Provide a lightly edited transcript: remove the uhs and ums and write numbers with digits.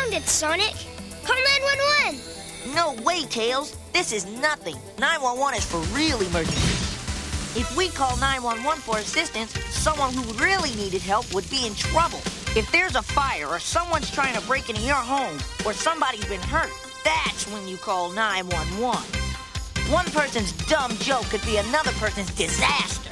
found it, Sonic. Call 911. No way, Tails. This is nothing. 911 is for real emergencies. If we call 911 for assistance, someone who really needed help would be in trouble. If there's a fire or someone's trying to break into your home or somebody's been hurt, that's when you call 911. One person's dumb joke could be another person's disaster.